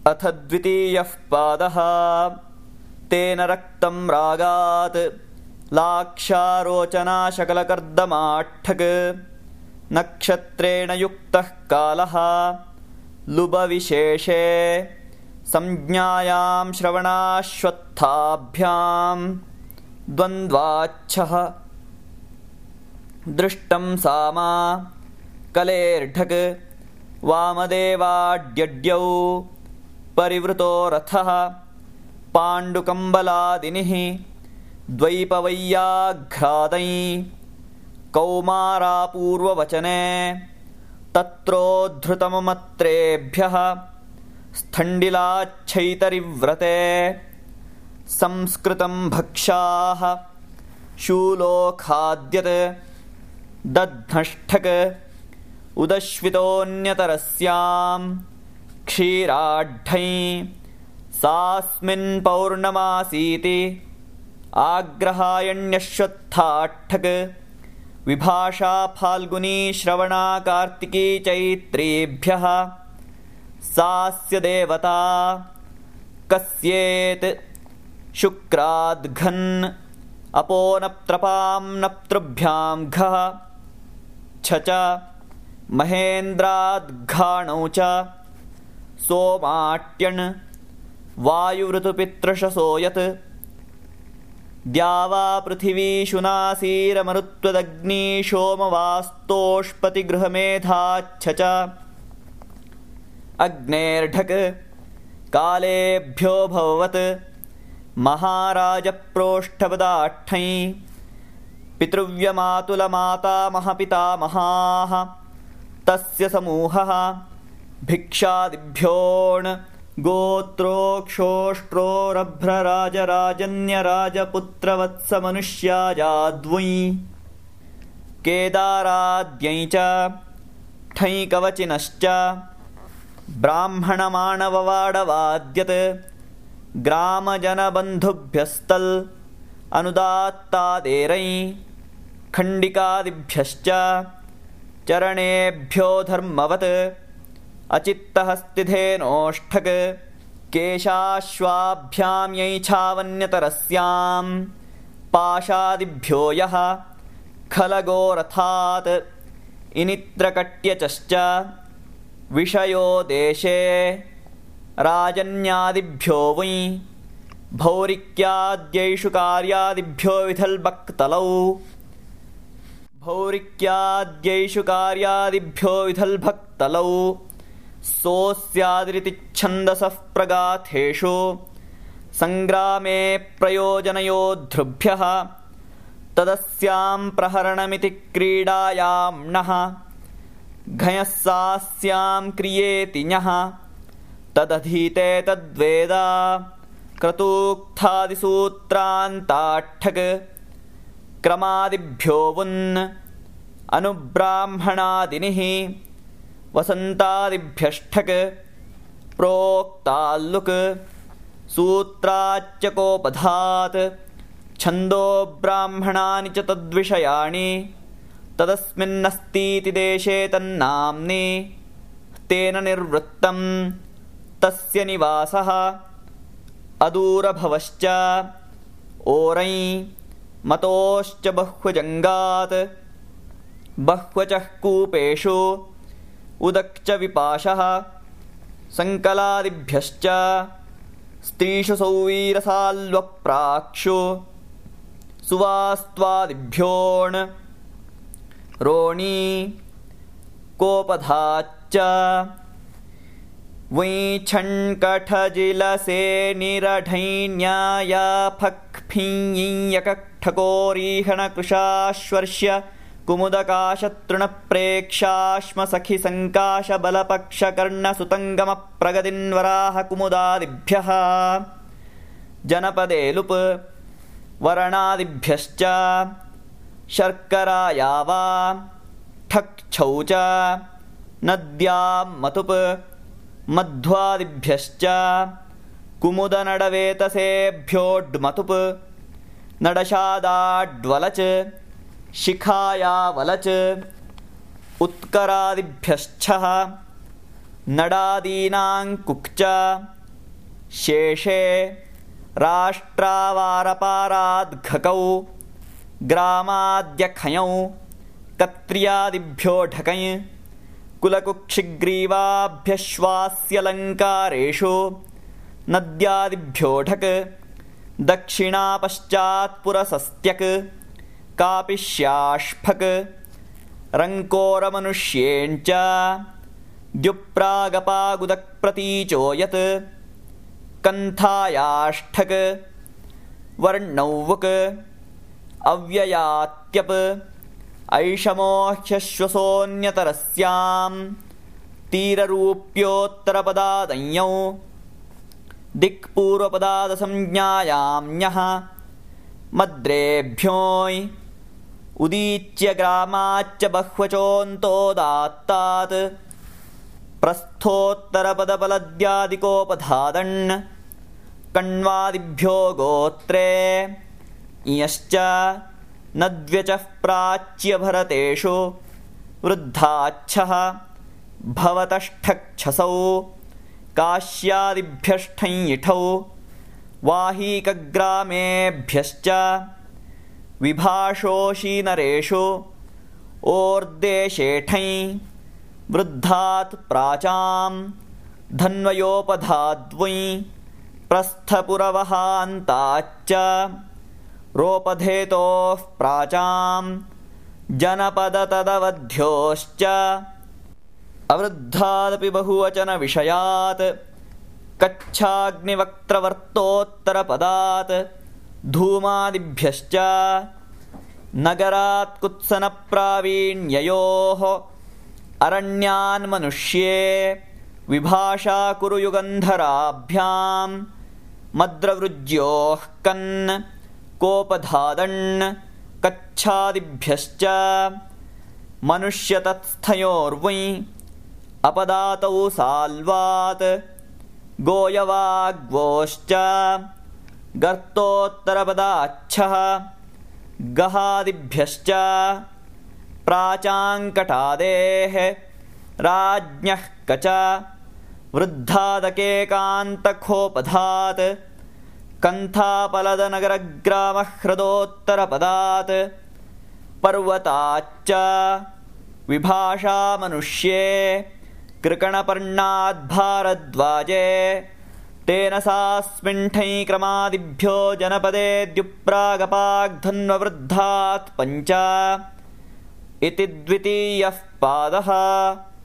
अथ द्वितीयः पादः। तेन रक्तं रागात् लाक्षारोचनाशकलकर्दमाठक् नक्षत्रेण युक्तः कालः लुबविशेषे संज्ञायां श्रवणाश्वत्थाभ्यां द्वन्द्वाच्छः दृष्टं सामा कलेर्ढक् वामदेवाड्यड्यौ परिवृतो रथः पाण्डुकम्बलादिनिः द्वैपवैयाघ्रादै कौमारापूर्ववचने तत्रोद्धृतममत्रेभ्यः स्थण्डिलाच्छैतरिव्रते संस्कृतं भक्षाः शूलो खाद्यत् दध्नष्ठक् उदश्वितोऽन्यतरस्यां क्षीराढ्ढै सास्मिन् पौर्णमासीति आग्रहायण्यश्वत्थाठक् विभाषा फाल्गुनी श्रवणा कार्तिकी चैत्रेभ्यः सास्य देवता कस्येत् शुक्राद्घन् अपोनप्त्रपां नप्तृभ्यां घः छ महेन्द्राद्घाणौ च सोमाट्यण् वायुवृतुपितृषसो यत् द्यावा पृथिवी शुनासीरमरुत्वदग्निशोमवास्तोष्पतिगृहमेधाच्छ च अग्नेर्ढक् कालेभ्यो भवत् महाराजप्रोष्ठपदाठ्ठै पितृव्यमातुलमातामहपितामहाः तस्य समूहः भिक्षादिभ्योऽण् गोत्रोक्षोष्ट्रोरभ्रराजराजन्यराजपुत्रवत्समनुष्याजाद्वै केदाराद्यै च ठैकवचिनश्च ब्राह्मणमाणववाडवाद्यत् ग्रामजनबन्धुभ्यस्तल् अनुदात्तादेरै खण्डिकादिभ्यश्च चरणेभ्यो धर्मवत् अचित्तहस्तिधेनोष्ठक् केशाश्वाभ्यां यैछावन्यतरस्यां पाशादिभ्यो यः खलगोरथात् इनित्रकट्यचश्च विषयो देशे राजन्यादिभ्यो वै भौरिक्याद्यैषु कार्यादिभ्यो विथल्भक्तलौ विथल्भक्तलौ सोऽस्यादिरितिच्छन्दसः प्रगाथेषु सङ्ग्रामे प्रयोजनयोद्धृभ्यः तदस्यां प्रहरणमिति क्रीडायाम्नः घयः सास्यां क्रियेति ञः तदधीते तद्वेद क्रतूक्थादिसूत्रान्ताठक् क्रमादिभ्यो वुन् अनुब्राह्मणादिनिः वसन्तादिभ्यष्ठक् प्रोक्ताल्लुक् सूत्राच्चकोपधात् छन्दो ब्राह्मणानि च तद्विषयाणि तदस्मिन्नस्तीति देशे तन्नाम्नि तेन निर्वृत्तं तस्य निवासः अदूरभवश्च ओरै मतोश्च बह्वजङ्गात् बह्वचः कूपेषु उदक्च विपाशः सङ्कलादिभ्यश्च स्त्रीषु सौवीरसाल्वप्राक्षु सुवास्त्वादिभ्योऽण् रोणी कोपधाच्च वैछण्कठजिलसेनिरढैन्यायाफक्फिञ्यकठकोरीहणकृशाश्वर्ष्य कुमुदकाशतृणप्रेक्षाश्मसखिसङ्काशबलपक्षकर्णसुतङ्गमप्रगतिन्वराह कुमुदादिभ्यः जनपदे लुप् वरणादिभ्यश्च शर्करायावा ठक्छौ च नद्यां मतुप् मध्वादिभ्यश्च कुमुदनडवेतसेभ्योड्मतुप् नडशादाड्वलच शिखायावलच उत्करादिभ्यश्चः नडादीनां कुक्च शेषे राष्ट्रावारपाराद्घकौ ग्रामाद्यखयौ कत्र्यादिभ्यो ढकै कुलकुक्षिग्रीवाभ्यश्वास्यलङ्कारेषु नद्यादिभ्यो ढक् दक्षिणापश्चात्पुरसस्त्यक् कापिश्याष्फक् रङ्कोरमनुष्येञ्च द्युप्रागपागुदक्प्रतीचो यत् कन्थायाष्ठक् वर्णौवक् अव्ययात्यप् ऐषमो ह्यश्वसोऽन्यतरस्यां तीररूप्योत्तरपदादञौ दिक्पूर्वपदादसंज्ञायां ञः मद्रेभ्योऽय् उदीच्य ग्रामाच्च बह्वचोऽन्तोदात्तात् प्रस्थोत्तरपदपलद्यादिकोपधादण् कण्वादिभ्यो गोत्रे इयश्च नद्व्यचः प्राच्यभरतेषु वृद्धाच्छः भवतष्ठक्षसौ काश्यादिभ्यष्ठञिठौ वाहीकग्रामेभ्यश्च विभाषोषीनरेषु ओर्देशेठञ वृद्धात् प्राचां धन्वयोपधाद्वै प्रस्थपुरवहान्ताच्च रोपधेतोः प्राचां जनपदतदवध्योश्च अवृद्धादपि बहुवचनविषयात् कच्छाग्निवक्त्रवर्तोत्तरपदात् धूमादिभ्यश्च नगरात् कुत्सनप्रावीण्ययोः अरण्यान्मनुष्ये विभाषा कुरु युगन्धराभ्यां मद्रवृज्योः कन् कोपधादण् कच्छादिभ्यश्च मनुष्यतत्स्थयोर्वै अपदातौ साल्वात् गोयवाग्वोश्च गर्तोत्तरपदाच्छः गहादिभ्यश्च प्राचाङ्कटादेः राज्ञः कच वृद्धादकेकान्तखोपधात् कन्थापलदनगरग्रामह्रदोत्तरपदात् पर्वताच्च विभाषामनुष्ये कृकणपर्णाद्भारद्वाजे तेन सास्मिण्ठै क्रमादिभ्यो जनपदे द्युप्रागपाग्धन्ववृद्धात् पञ्च इति द्वितीयः पादः।